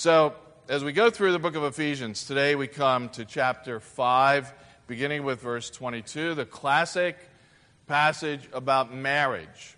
So, as we go through the book of Ephesians, today we come to chapter 5, beginning with verse 22, the classic passage about marriage.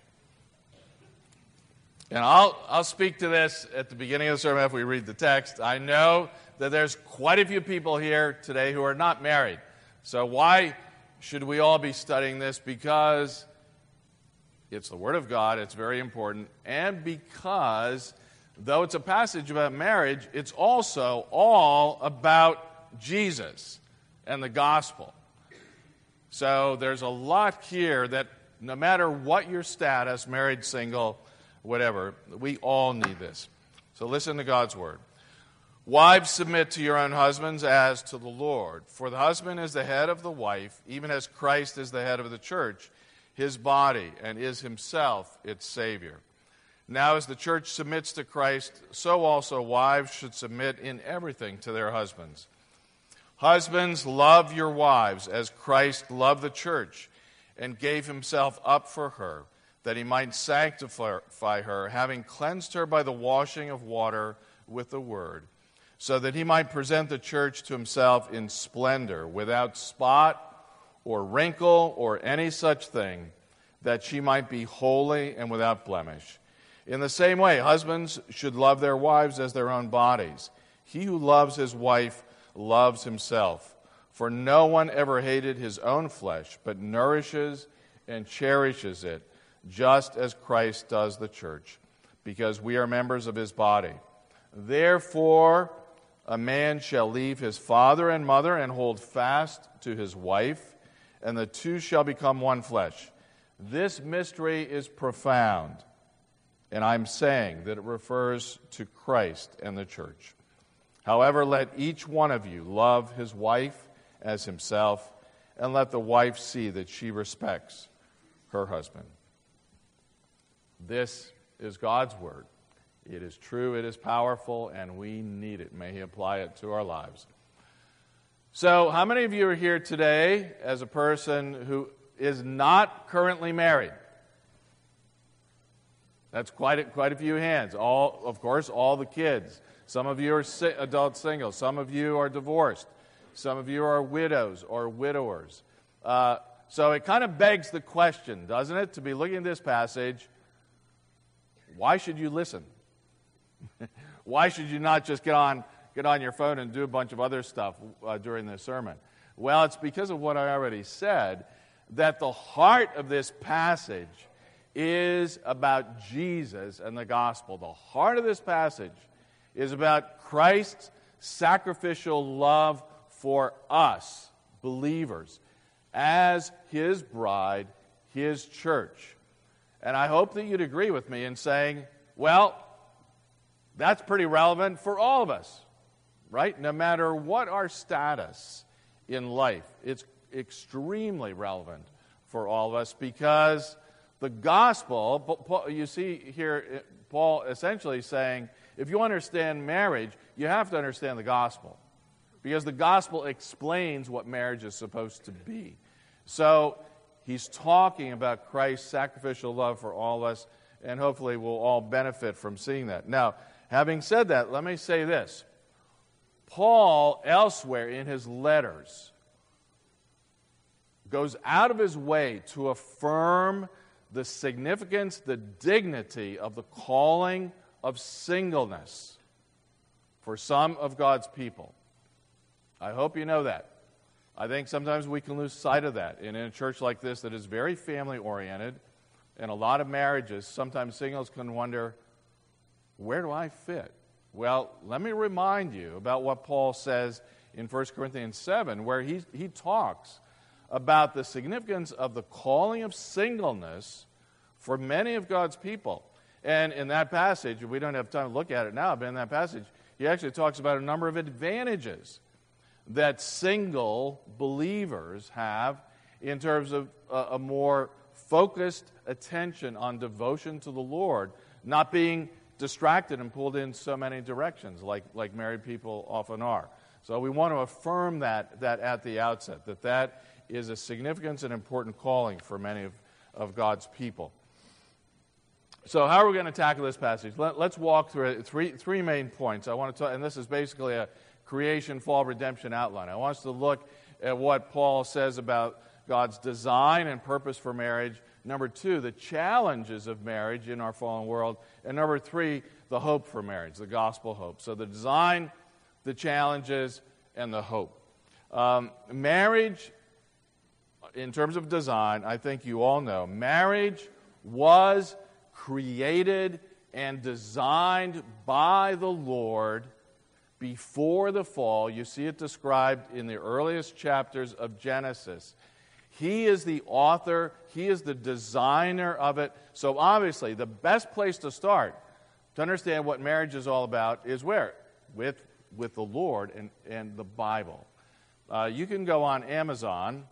And I'll speak to this at the beginning of the sermon after we read the text. I know that there's quite a few people here today who are not married. So why should we all be studying this? Because it's the Word of God, it's very important, and because though it's a passage about marriage, it's also all about Jesus and the gospel. So there's a lot here that no matter what your status, married, single, whatever, we all need this. So listen to God's word. Wives, submit to your own husbands as to the Lord. For the husband is the head of the wife, even as Christ is the head of the church, his body, and is himself its Savior. Now as the church submits to Christ, so also wives should submit in everything to their husbands. Husbands, love your wives as Christ loved the church and gave himself up for her, that he might sanctify her, having cleansed her by the washing of water with the word, so that he might present the church to himself in splendor, without spot or wrinkle or any such thing, that she might be holy and without blemish. In the same way, husbands should love their wives as their own bodies. He who loves his wife loves himself. For no one ever hated his own flesh, but nourishes and cherishes it, just as Christ does the church, because we are members of his body. Therefore, a man shall leave his father and mother and hold fast to his wife, and the two shall become one flesh. This mystery is profound. And I'm saying that it refers to Christ and the church. However, let each one of you love his wife as himself, and let the wife see that she respects her husband. This is God's word. It is true, it is powerful, and we need it. May he apply it to our lives. So, how many of you are here today as a person who is not currently married? That's quite a few hands. Of course, all the kids. Some of you are adult singles. Some of you are divorced. Some of you are widows or widowers. So it kind of begs the question, doesn't it, to be looking at this passage, why should you listen? Why should you not just get on your phone and do a bunch of other stuff during the sermon? Well, it's because of what I already said, that the heart of this passage is about Jesus and the gospel. The heart of this passage is about Christ's sacrificial love for us, believers, as his bride, his church. And I hope that you'd agree with me in saying, well, that's pretty relevant for all of us, right? No matter what our status in life, it's extremely relevant for all of us, because the gospel, you see here, Paul essentially saying, if you understand marriage, you have to understand the gospel. Because the gospel explains what marriage is supposed to be. So he's talking about Christ's sacrificial love for all of us, and hopefully we'll all benefit from seeing that. Now, having said that, let me say this. Paul, elsewhere in his letters, goes out of his way to affirm the significance, the dignity of the calling of singleness for some of God's people. I hope you know that. I think sometimes we can lose sight of that. And in a church like this that is very family-oriented, and a lot of marriages, sometimes singles can wonder, where do I fit? Well, let me remind you about what Paul says in 1 Corinthians 7, where he talks about the significance of the calling of singleness for many of God's people. And in that passage, we don't have time to look at it now, but in that passage, he actually talks about a number of advantages that single believers have in terms of a more focused attention on devotion to the Lord, not being distracted and pulled in so many directions like married people often are. So we want to affirm that at the outset, that is a significant and important calling for many of God's people. So how are we going to tackle this passage? Let's walk through it. Three main points. I want to talk, and this is basically a creation, fall, redemption outline. I want us to look at what Paul says about God's design and purpose for marriage. Number two, the challenges of marriage in our fallen world. And number three, the hope for marriage, the gospel hope. So the design, the challenges, and the hope. Marriage, in terms of design, I think you all know, marriage was created and designed by the Lord before the fall. You see it described in the earliest chapters of Genesis. He is the author. He is the designer of it. So obviously, the best place to start to understand what marriage is all about is where? With the Lord and the Bible. You can go on Amazon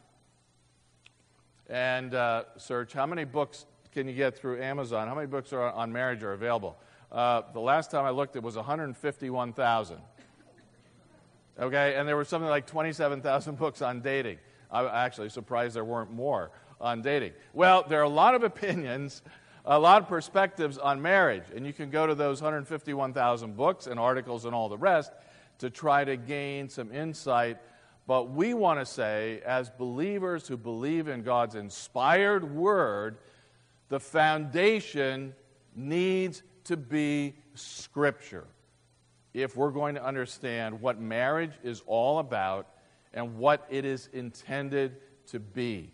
and search how many books can you get through Amazon. How many books are on marriage are available? The last time I looked, it was 151,000. Okay, and there were something like 27,000 books on dating. I'm actually surprised there weren't more on dating. Well, there are a lot of opinions, a lot of perspectives on marriage, and you can go to those 151,000 books and articles and all the rest to try to gain some insight. But we want to say, as believers who believe in God's inspired word, the foundation needs to be Scripture if we're going to understand what marriage is all about and what it is intended to be.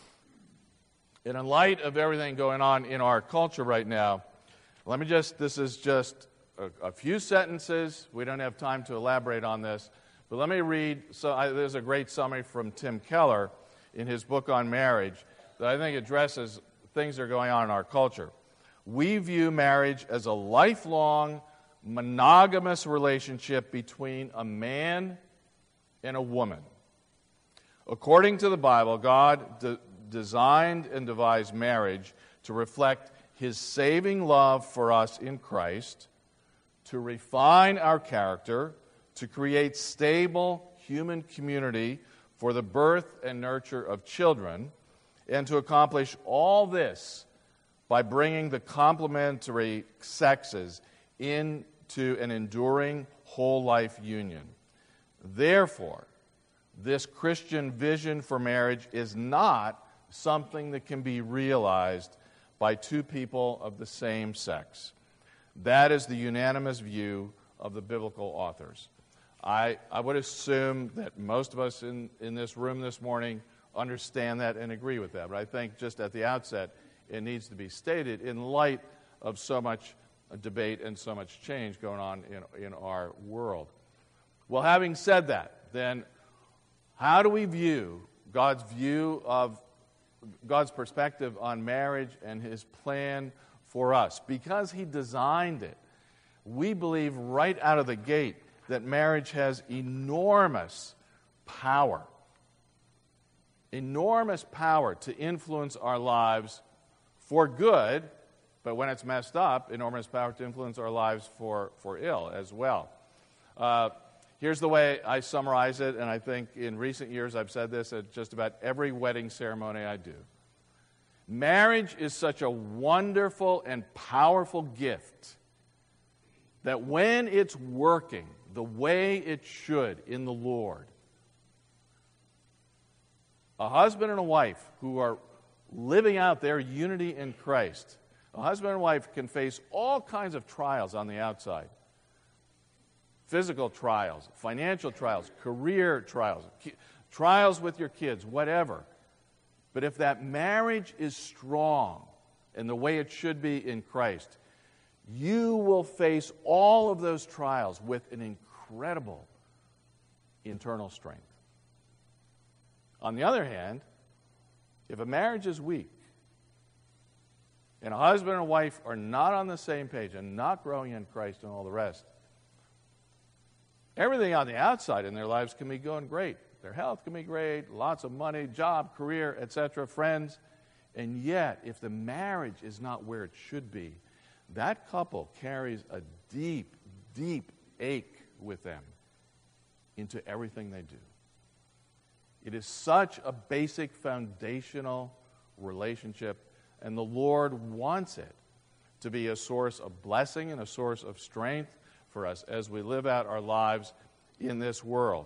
And in light of everything going on in our culture right now, this is just a few sentences. We don't have time to elaborate on this, but let me read. There's a great summary from Tim Keller in his book on marriage that I think addresses things that are going on in our culture. We view marriage as a lifelong, monogamous relationship between a man and a woman. According to the Bible, God designed and devised marriage to reflect His saving love for us in Christ, to refine our character, to create stable human community for the birth and nurture of children, and to accomplish all this by bringing the complementary sexes into an enduring whole life union. Therefore, this Christian vision for marriage is not something that can be realized by two people of the same sex. That is the unanimous view of the biblical authors. I would assume that most of us in this room this morning understand that and agree with that. But I think just at the outset, it needs to be stated in light of so much debate and so much change going on in our world. Well, having said that, then how do we view God's perspective on marriage and His plan for us? Because He designed it, we believe right out of the gate that marriage has enormous power to influence our lives for good, but when it's messed up, enormous power to influence our lives for ill as well. Here's the way I summarize it, and I think in recent years I've said this at just about every wedding ceremony I do. Marriage is such a wonderful and powerful gift that when it's working the way it should in the Lord, a husband and a wife who are living out their unity in Christ, a husband and wife can face all kinds of trials on the outside. Physical trials, financial trials, career trials, trials with your kids, whatever. But if that marriage is strong and the way it should be in Christ, you will face all of those trials with an incredible internal strength. On the other hand, if a marriage is weak and a husband and a wife are not on the same page and not growing in Christ and all the rest, everything on the outside in their lives can be going great. Their health can be great, lots of money, job, career, etc., friends. And yet, if the marriage is not where it should be, that couple carries a deep, deep ache with them into everything they do. It is such a basic foundational relationship, and the Lord wants it to be a source of blessing and a source of strength for us as we live out our lives in this world.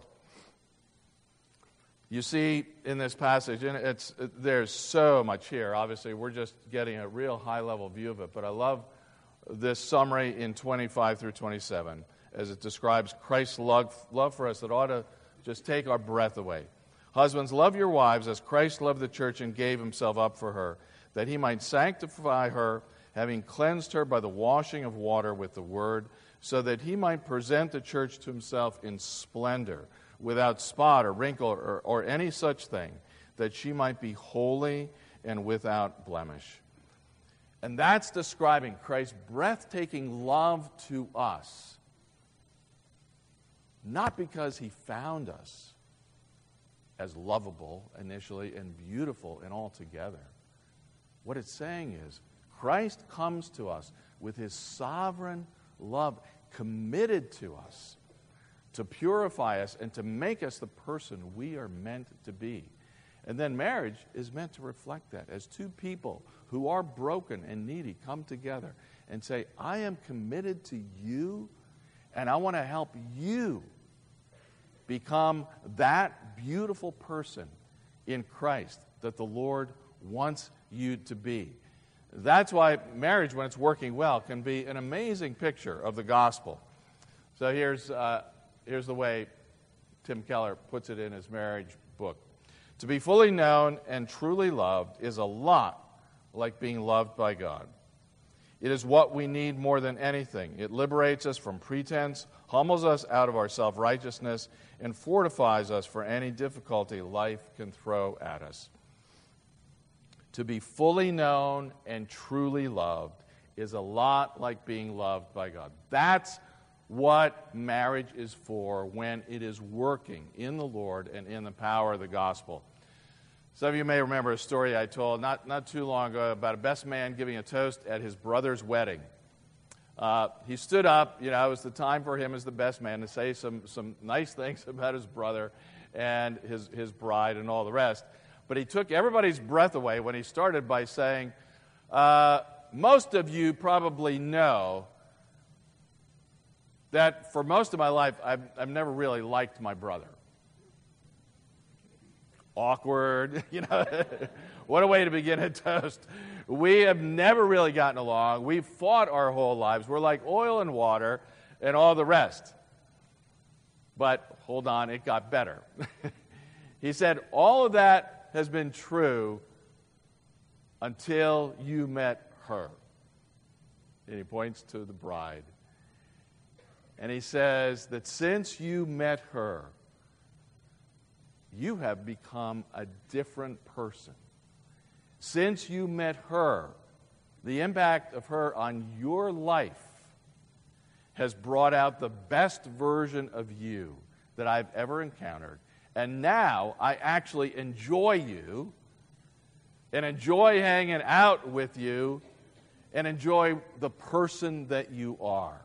You see in this passage, and there's so much here. Obviously, we're just getting a real high-level view of it, but I love this summary in 25 through 27 as it describes Christ's love for us that ought to just take our breath away. Husbands, love your wives as Christ loved the church and gave himself up for her, that he might sanctify her, having cleansed her by the washing of water with the word, so that he might present the church to himself in splendor, without spot or wrinkle or any such thing, that she might be holy and without blemish. And that's describing Christ's breathtaking love to us, not because he found us as lovable initially and beautiful and altogether. What it's saying is Christ comes to us with his sovereign love, committed to us to purify us and to make us the person we are meant to be. And then marriage is meant to reflect that. As two people who are broken and needy come together and say, I am committed to you, and I want to help you become that beautiful person in Christ that the Lord wants you to be. That's why marriage, when it's working well, can be an amazing picture of the gospel. So here's the way Tim Keller puts it in his marriage book. To be fully known and truly loved is a lot like being loved by God. It is what we need more than anything. It liberates us from pretense, humbles us out of our self-righteousness, and fortifies us for any difficulty life can throw at us. To be fully known and truly loved is a lot like being loved by God. That's what marriage is for when it is working in the Lord and in the power of the gospel. Some of you may remember a story I told not too long ago about a best man giving a toast at his brother's wedding. He stood up, it was the time for him as the best man to say some nice things about his brother and his bride and all the rest. But he took everybody's breath away when he started by saying, most of you probably know that for most of my life, I've never really liked my brother. Awkward, What a way to begin a toast. We have never really gotten along. We've fought our whole lives. We're like oil and water and all the rest. But hold on, it got better. He said, all of that has been true until you met her. And he points to the bride. And he says that since you met her, you have become a different person. Since you met her, the impact of her on your life has brought out the best version of you that I've ever encountered. And now I actually enjoy you and enjoy hanging out with you and enjoy the person that you are.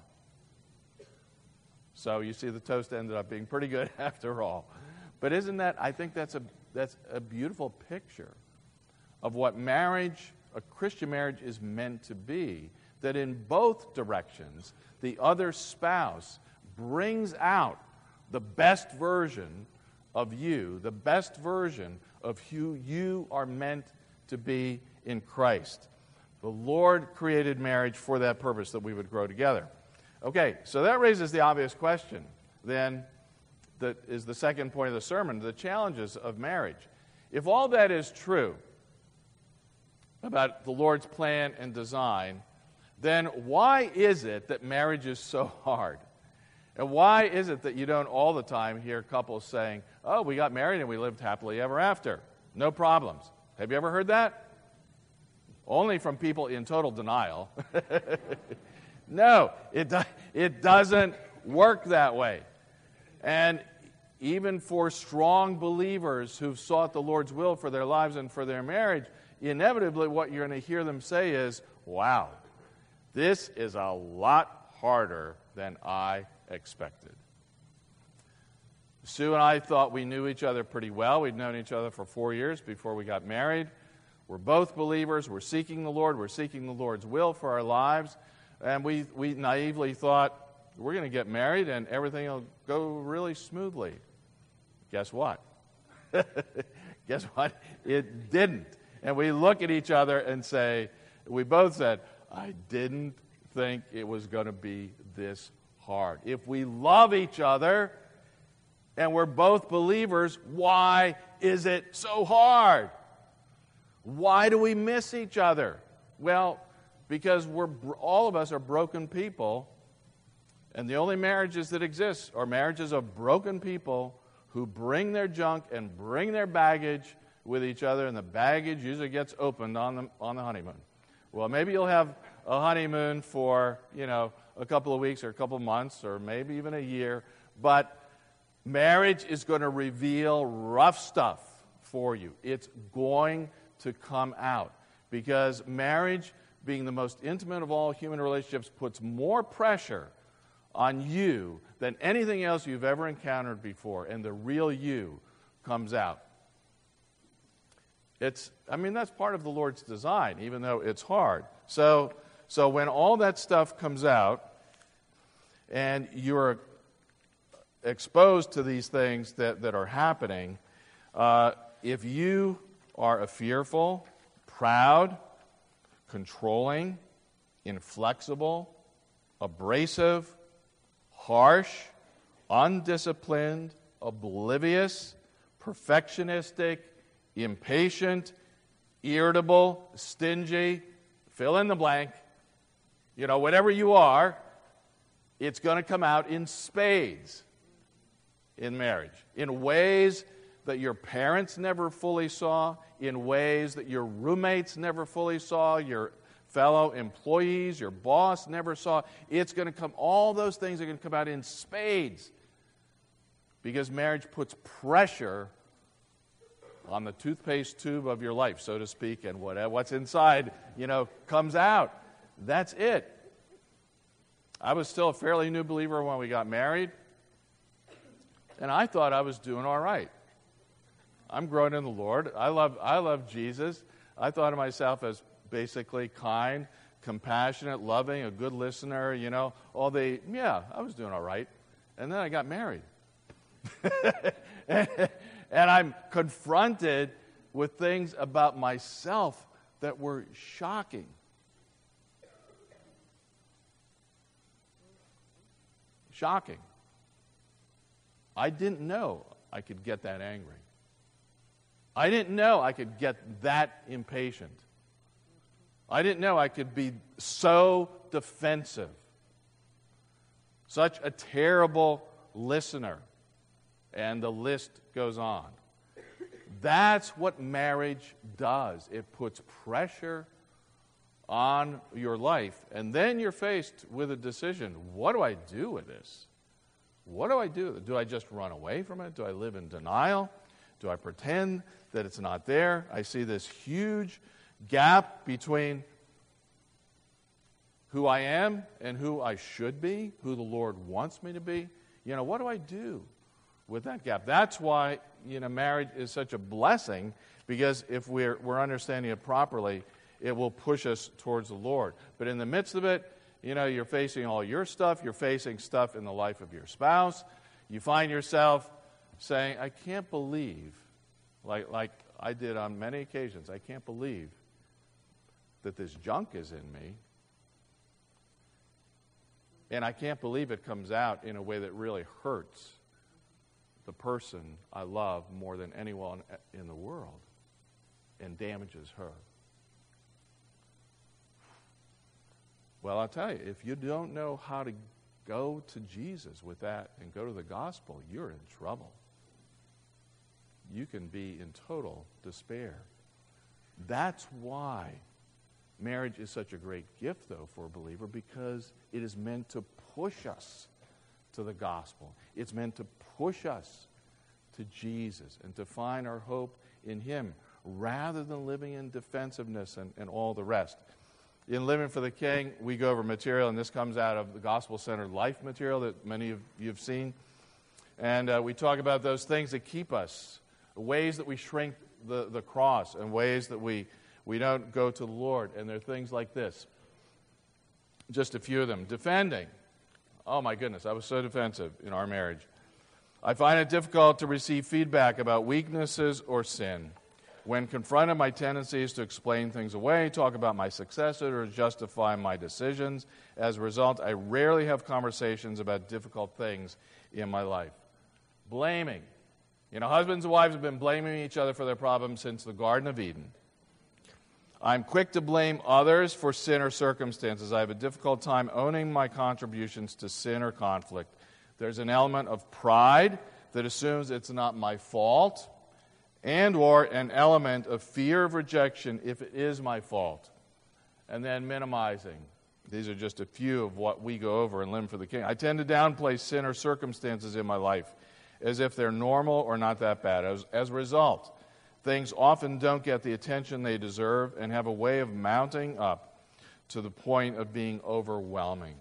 So you see the toast ended up being pretty good after all. But isn't that, I think that's a beautiful picture of what marriage, a Christian marriage, is meant to be, that in both directions, the other spouse brings out the best version of you, the best version of who you are meant to be in Christ. The Lord created marriage for that purpose, that we would grow together. Okay, so that raises the obvious question, then, that is the second point of the sermon, the challenges of marriage. If all that is true about the Lord's plan and design, then why is it that marriage is so hard? And why is it that you don't all the time hear couples saying, oh, we got married and we lived happily ever after? No problems. Have you ever heard that? Only from people in total denial. No, it doesn't work that way. And even for strong believers who've sought the Lord's will for their lives and for their marriage, inevitably what you're going to hear them say is, wow, this is a lot harder than I expected. Sue and I thought we knew each other pretty well. We'd known each other for 4 years before we got married. We're both believers. We're seeking the Lord. We're seeking the Lord's will for our lives. And we naively thought, we're going to get married and everything will go really smoothly. Guess what? Guess what? It didn't. And we look at each other and say, we both said, I didn't think it was going to be this hard. If we love each other and we're both believers, why is it so hard? Why do we miss each other? Well, because all of us are broken people, and the only marriages that exist are marriages of broken people who bring their junk and bring their baggage with each other, and the baggage usually gets opened on the honeymoon. Well, maybe you'll have a honeymoon for, a couple of weeks or a couple of months or maybe even a year, but marriage is going to reveal rough stuff for you. It's going to come out because marriage, being the most intimate of all human relationships, puts more pressure on you than anything else you've ever encountered before, and the real you comes out. That's part of the Lord's design, even though it's hard. So when all that stuff comes out and you're exposed to these things that are happening, if you are a fearful, proud, controlling, inflexible, abrasive, harsh, undisciplined, oblivious, perfectionistic, impatient, irritable, stingy, fill in the blank, whatever you are, it's going to come out in spades in marriage, in ways that your parents never fully saw, in ways that your roommates never fully saw, your fellow employees, your boss never saw. It's going to come, all those things are going to come out in spades because marriage puts pressure on the toothpaste tube of your life, so to speak, and what's inside, comes out. That's it. I was still a fairly new believer when we got married, and I thought I was doing all right. I'm growing in the Lord. I love Jesus. I thought of myself as basically kind, compassionate, loving, a good listener, I was doing all right. And then I got married. And I'm confronted with things about myself that were shocking. Shocking. I didn't know I could get that angry. I didn't know I could get that impatient. I didn't know I could be so defensive. Such a terrible listener. And the list goes on. That's what marriage does. It puts pressure on your life. And then you're faced with a decision. What do I do with this? What do I do? Do I just run away from it? Do I live in denial? Do I pretend that it's not there? I see this huge gap between who I am and who I should be, who the Lord wants me to be. What do I do with that gap? That's why, marriage is such a blessing, because if we're understanding it properly, it will push us towards the Lord. But in the midst of it, you're facing all your stuff. You're facing stuff in the life of your spouse. You find yourself saying, I can't believe, like I did on many occasions, I can't believe that this junk is in me. And I can't believe it comes out in a way that really hurts the person I love more than anyone in the world and damages her. Well, I'll tell you, if you don't know how to go to Jesus with that and go to the gospel, you're in trouble. You can be in total despair. That's why marriage is such a great gift, though, for a believer, because it is meant to push us to the gospel. It's meant to push us to Jesus and to find our hope in Him rather than living in defensiveness and all the rest. In Living for the King, we go over material, and this comes out of the gospel-centered life material that many of you have seen. And we talk about those things that keep us, ways that we shrink the cross, and ways that we We don't go to the Lord. And there are things like this. Just a few of them. Defending. Oh my goodness, I was so defensive in our marriage. I find it difficult to receive feedback about weaknesses or sin. When confronted, my tendency is to explain things away, talk about my successes, or justify my decisions. As a result, I rarely have conversations about difficult things in my life. Blaming. Husbands and wives have been blaming each other for their problems since the Garden of Eden. I'm quick to blame others for sin or circumstances. I have a difficult time owning my contributions to sin or conflict. There's an element of pride that assumes it's not my fault, and or an element of fear of rejection if it is my fault. And then minimizing. These are just a few of what we go over in Limb for the King. I tend to downplay sin or circumstances in my life as if they're normal or not that bad. As a result, things often don't get the attention they deserve and have a way of mounting up to the point of being overwhelming.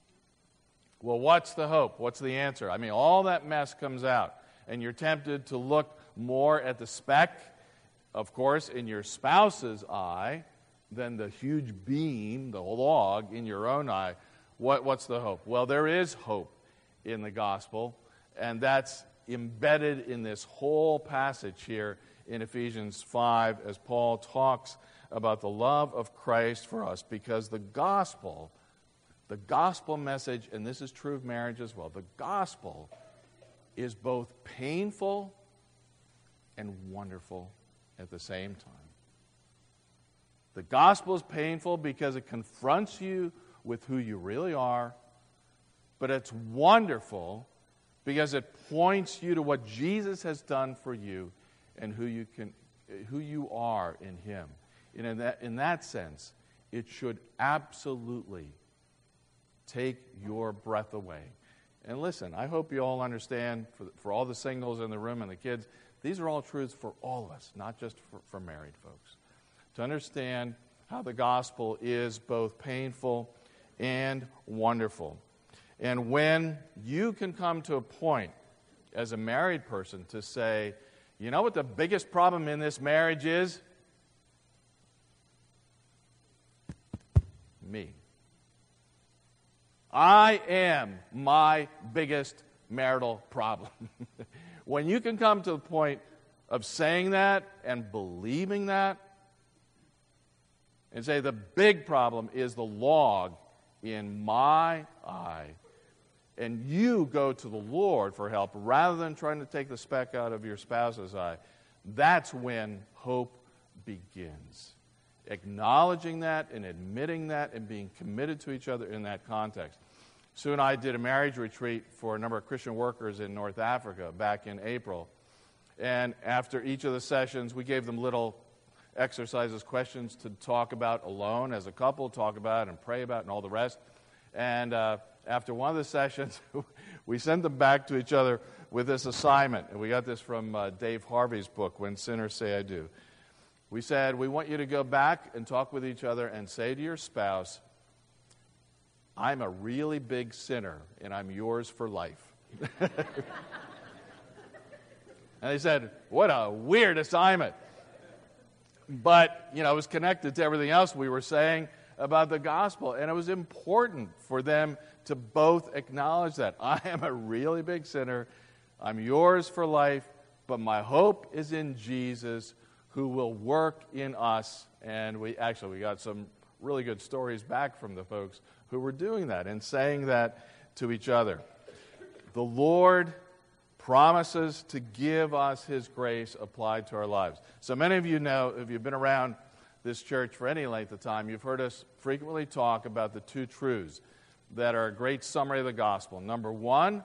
Well, what's the hope? What's the answer? All that mess comes out, and you're tempted to look more at the speck, of course, in your spouse's eye than the huge beam, the log, in your own eye. What's the hope? Well, there is hope in the gospel, and that's embedded in this whole passage here in Ephesians 5 as Paul talks about the love of Christ for us, because the gospel message, and this is true of marriage as well, the gospel is both painful and wonderful at the same time. The gospel is painful because it confronts you with who you really are, but it's wonderful because it points you to what Jesus has done for you and who you are in Him. And in that sense, it should absolutely take your breath away. And listen, I hope you all understand, for all the singles in the room and the kids, these are all truths for all of us, not just for married folks. To understand how the gospel is both painful and wonderful. And when you can come to a point as a married person to say, you know what the biggest problem in this marriage is? Me. I am my biggest marital problem. When you can come to the point of saying that and believing that, and say the big problem is the log in my eye, and you go to the Lord for help rather than trying to take the speck out of your spouse's eye, that's when hope begins. Acknowledging that and admitting that and being committed to each other in that context. Sue and I did a marriage retreat for a number of Christian workers in North Africa back in April. And after each of the sessions, we gave them little exercises, questions to talk about alone as a couple, talk about and pray about and all the rest. And after one of the sessions, we sent them back to each other with this assignment. And we got this from Dave Harvey's book, When Sinners Say I Do. We said, we want you to go back and talk with each other and say to your spouse, I'm a really big sinner, and I'm yours for life. And they said, what a weird assignment. But, it was connected to everything else we were saying about the gospel. And it was important for them to both acknowledge that. I am a really big sinner. I'm yours for life. But my hope is in Jesus, who will work in us. And we got some really good stories back from the folks who were doing that and saying that to each other. The Lord promises to give us His grace applied to our lives. So many of you know, if you've been around this church for any length of time, you've heard us frequently talk about the two truths that are a great summary of the gospel. Number one,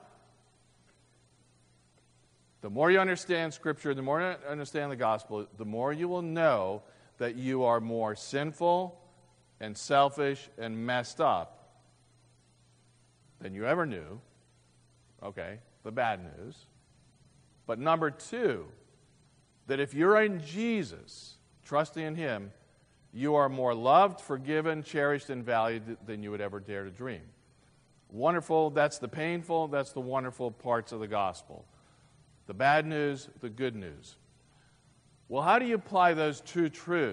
the more you understand Scripture, the more you understand the gospel, the more you will know that you are more sinful and selfish and messed up than you ever knew. Okay, the bad news. But number two, that if you're in Jesus, trusting in Him, you are more loved, forgiven, cherished, and valued than you would ever dare to dream. Wonderful, that's the painful, that's the wonderful parts of the gospel. The bad news, the good news. Well, how do you apply those two truths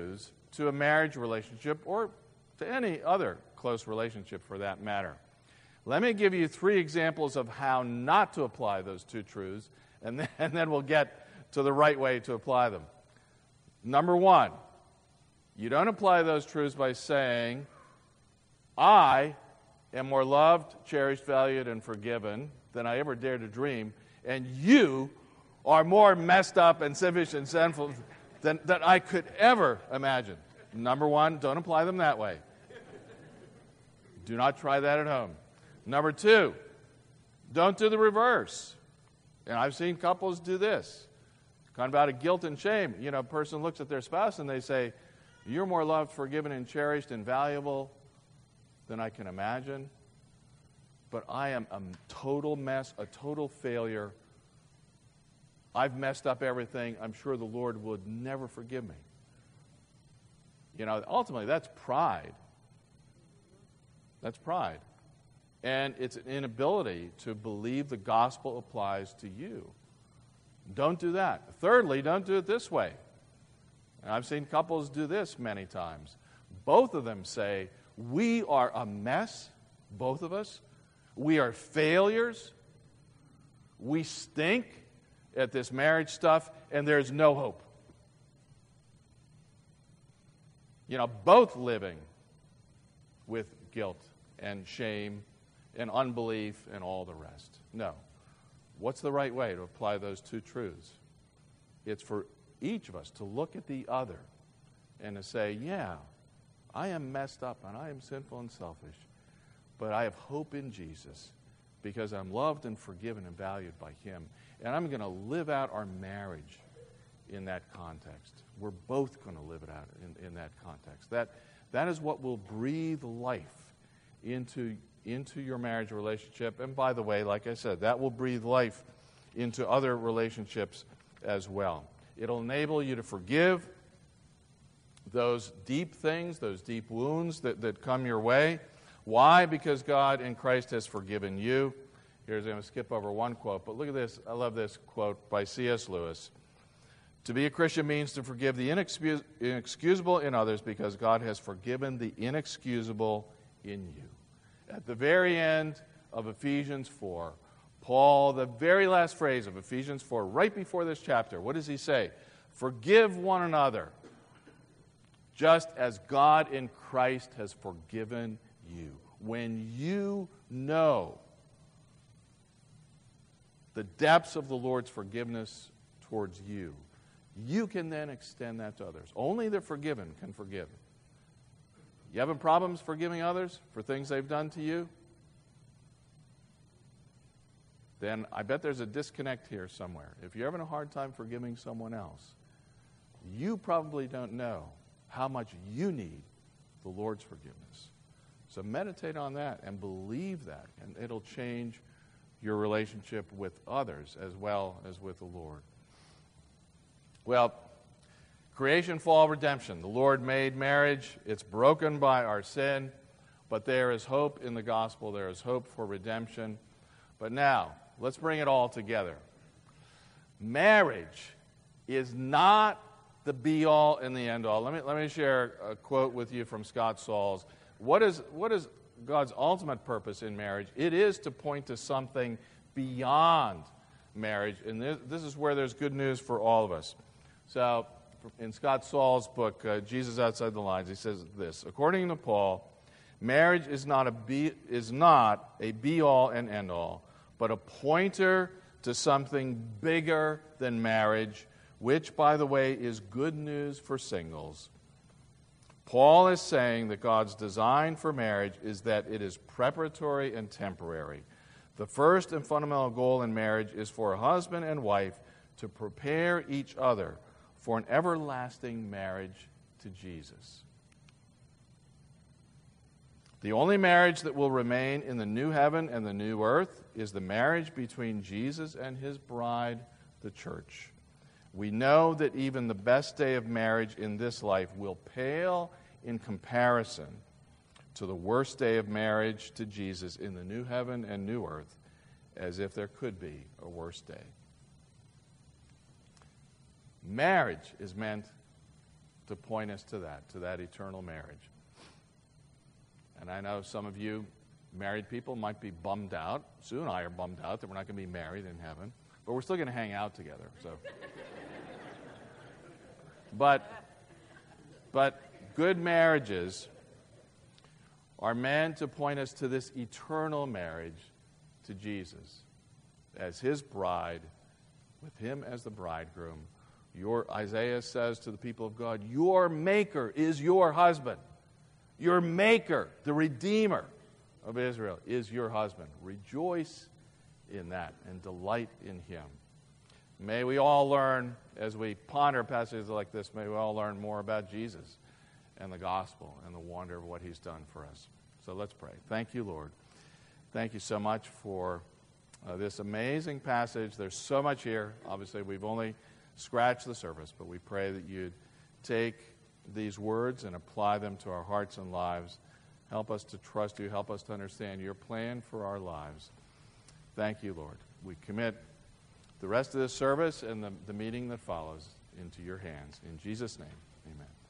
to a marriage relationship or to any other close relationship for that matter. Let me give you 3 examples of how not to apply those 2 truths, and then we'll get to the right way to apply them. Number 1, you don't apply those truths by saying, I am more loved, cherished, valued, and forgiven than I ever dared to dream, and you are more messed up and selfish and sinful than I could ever imagine. Number 1, don't apply them that way. Do not try that at home. Number 2, don't do the reverse. And I've seen couples do this. Kind of out of guilt and shame. You know, a person looks at their spouse and they say, you're more loved, forgiven, and cherished and valuable than I can imagine. But I am a total mess, a total failure. I've messed up everything. I'm sure the Lord would never forgive me. You know, ultimately, that's pride. That's pride. And it's an inability to believe the gospel applies to you. Don't do that. Thirdly, don't do it this way. And I've seen couples do this many times. Both of them say, we are a mess, both of us. We are failures. We stink at this marriage stuff, and there's no hope. You know, both living with guilt and shame and unbelief and all the rest. No. What's the right way to apply those 2 truths? It's for each of us to look at the other and to say, yeah, I am messed up and I am sinful and selfish, but I have hope in Jesus because I'm loved and forgiven and valued by Him. And I'm going to live out our marriage in that context. We're both going to live it out in that context. That is what will breathe life into your marriage relationship. And by the way, like I said, that will breathe life into other relationships as well. It'll enable you to forgive those deep things, those deep wounds that come your way. Why? Because God in Christ has forgiven you. Here's, I'm going to skip over one quote, but look at this. I love this quote by C.S. Lewis. To be a Christian means to forgive the inexcusable in others because God has forgiven the inexcusable in you. At the very end of Ephesians 4, Paul, the very last phrase of Ephesians 4, right before this chapter, what does he say? Forgive one another, just as God in Christ has forgiven you. When you know the depths of the Lord's forgiveness towards you, you can then extend that to others. Only the forgiven can forgive. You having problems forgiving others for things they've done to you? Then I bet there's a disconnect here somewhere. If you're having a hard time forgiving someone else, you probably don't know how much you need the Lord's forgiveness. So meditate on that and believe that, and it'll change your relationship with others as well as with the Lord. Well, creation, fall, redemption. The Lord made marriage. It's broken by our sin, but there is hope in the gospel. There is hope for redemption. But now, let's bring it all together. Marriage is not the be-all and the end-all. Let me share a quote with you from Scott Sauls. What is God's ultimate purpose in marriage? It is to point to something beyond marriage, and this is where there's good news for all of us. So, in Scott Sauls' book, Jesus Outside the Lines, he says this: according to Paul, marriage is not a be-all and end-all, but a pointer to something bigger than marriage, which, by the way, is good news for singles. Paul is saying that God's design for marriage is that it is preparatory and temporary. The first and fundamental goal in marriage is for a husband and wife to prepare each other for an everlasting marriage to Jesus. The only marriage that will remain in the new heaven and the new earth is the marriage between Jesus and his bride, the church. We know that even the best day of marriage in this life will pale in comparison to the worst day of marriage to Jesus in the new heaven and new earth, as if there could be a worse day. Marriage is meant to point us to that eternal marriage. And I know some of you married people might be bummed out. Sue and I are bummed out that we're not going to be married in heaven, but we're still going to hang out together. So, but good marriages are meant to point us to this eternal marriage, to Jesus as his bride, with him as the bridegroom. Isaiah says to the people of God, your maker is your husband. Your maker, the Redeemer of Israel, is your husband. Rejoice in that and delight in him. May we all learn, as we ponder passages like this, may we all learn more about Jesus and the gospel and the wonder of what he's done for us. So let's pray. Thank you, Lord. Thank you so much for this amazing passage. There's so much here. Obviously, we've only scratched the surface, but we pray that you'd take these words and apply them to our hearts and lives. Help us to trust you. Help us to understand your plan for our lives. Thank you, Lord. We commit the rest of this service and the meeting that follows into your hands. In Jesus' name, amen.